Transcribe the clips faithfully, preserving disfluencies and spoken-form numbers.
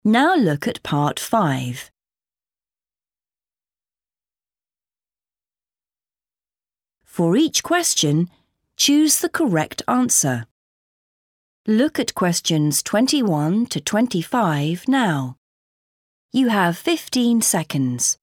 Now look at part five. For each question, choose the correct answer. Look at questions twenty-one to twenty-five now. You have fifteen seconds.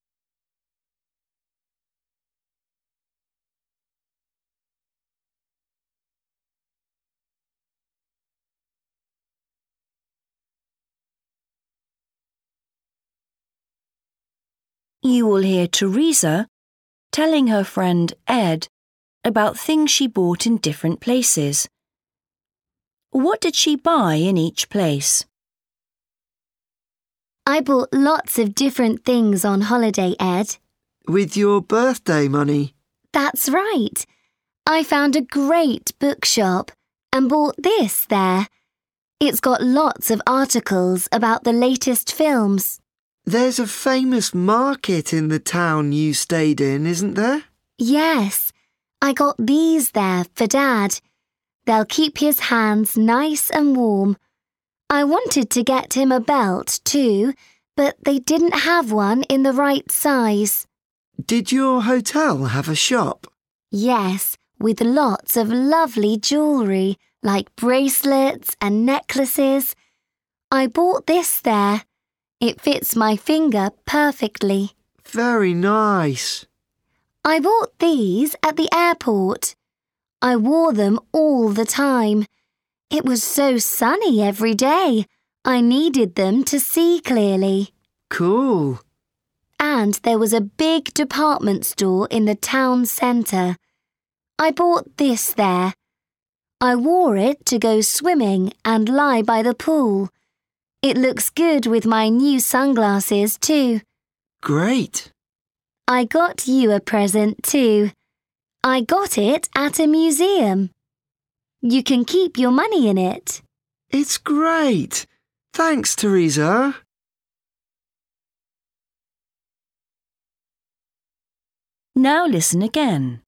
You will hear Teresa telling her friend Ed about things she bought in different places. What did she buy in each place? I bought lots of different things on holiday, Ed. With your birthday money? That's right. I found a great bookshop and bought this there. It's got lots of articles about the latest films. There's a famous market in the town you stayed in, isn't there? Yes, I got these there for Dad. They'll keep his hands nice and warm. I wanted to get him a belt too, but they didn't have one in the right size. Did your hotel have a shop? Yes, with lots of lovely jewellery, like bracelets and necklaces. I bought this there. It fits my finger perfectly. Very nice. I bought these at the airport. I wore them all the time. It was so sunny every day. I needed them to see clearly. Cool. And there was a big department store in the town centre. I bought this there. I wore it to go swimming and lie by the pool. It looks good with my new sunglasses too. Great. I got you a present too. I got it at a museum. You can keep your money in it. It's great. Thanks, Teresa. Now listen again.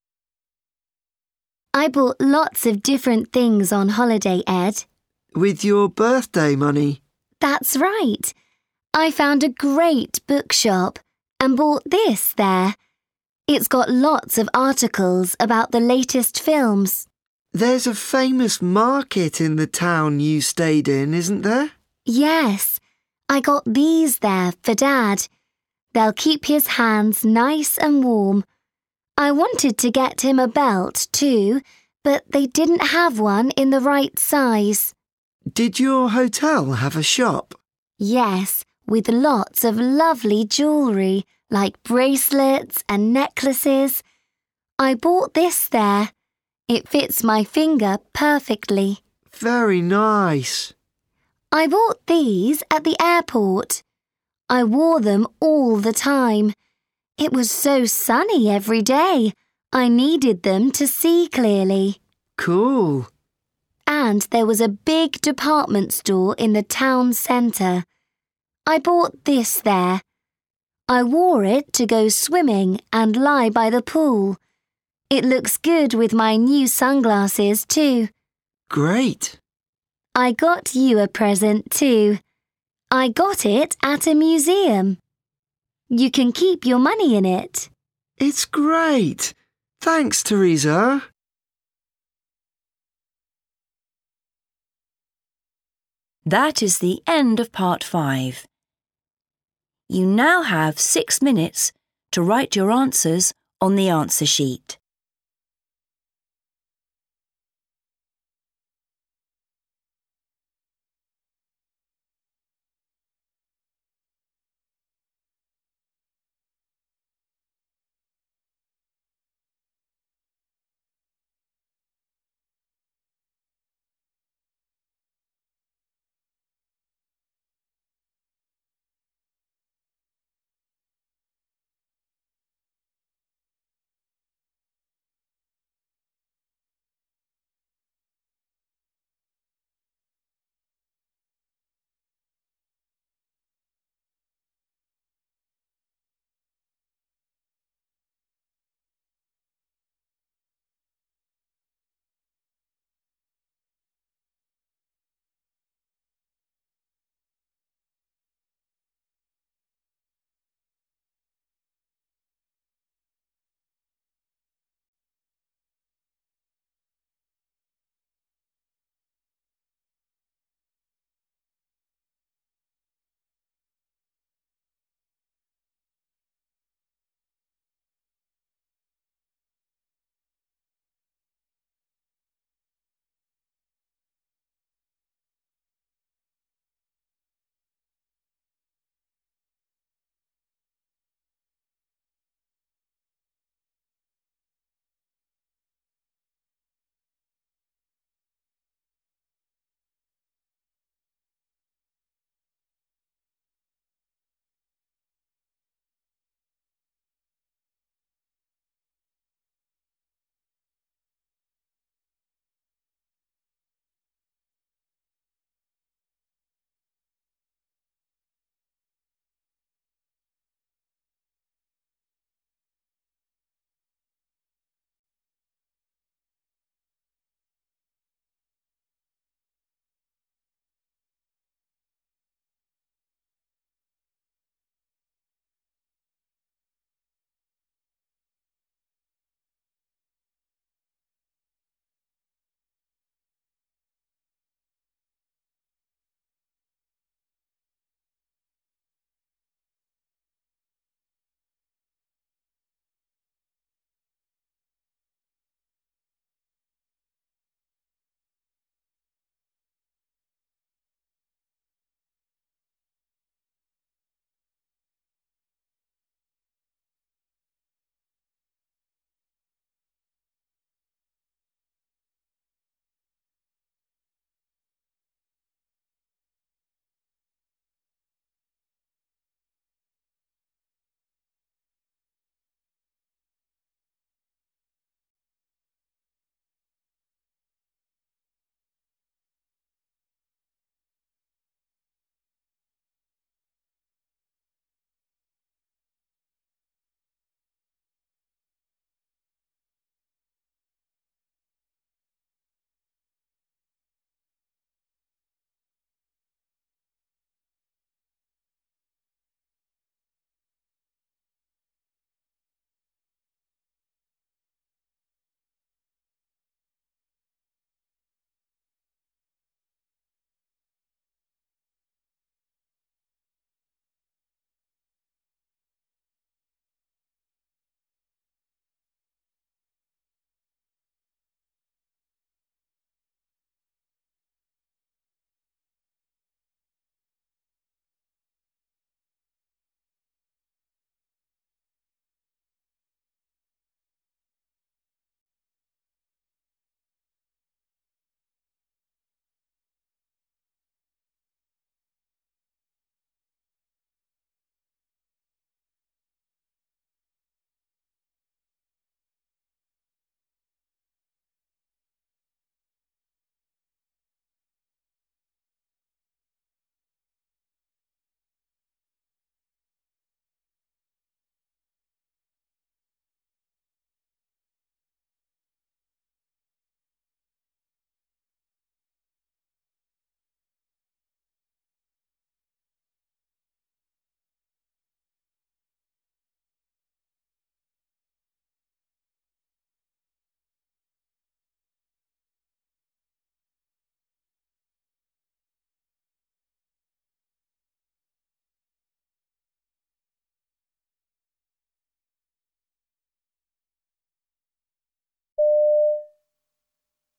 I bought lots of different things on holiday, Ed. With your birthday money? That's right. I found a great bookshop and bought this there. It's got lots of articles about the latest films. There's a famous market in the town you stayed in, isn't there? Yes, I got these there for Dad. They'll keep his hands nice and warm. I wanted to get him a belt too, but they didn't have one in the right size. Did your hotel have a shop? Yes, with lots of lovely jewellery, like bracelets and necklaces. I bought this there. It fits my finger perfectly. Very nice. I bought these at the airport. I wore them all the time. It was so sunny every day. I needed them to see clearly. Cool. And there was a big department store in the town centre. I bought this there. I wore it to go swimming and lie by the pool. It looks good with my new sunglasses too. Great. I got you a present too. I got it at a museum. You can keep your money in it. It's great. Thanks, Teresa. That is the end of part five. You now have six minutes to write your answers on the answer sheet.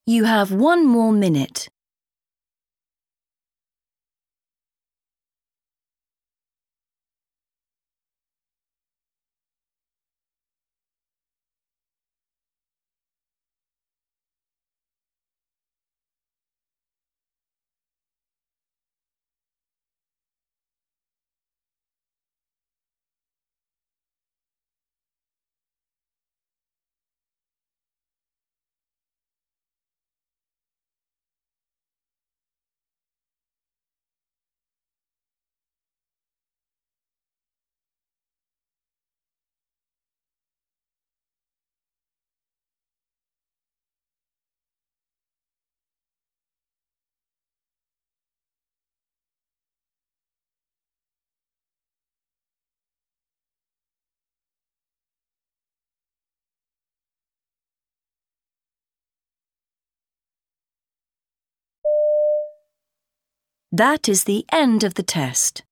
You have one more minute. That is the end of the test.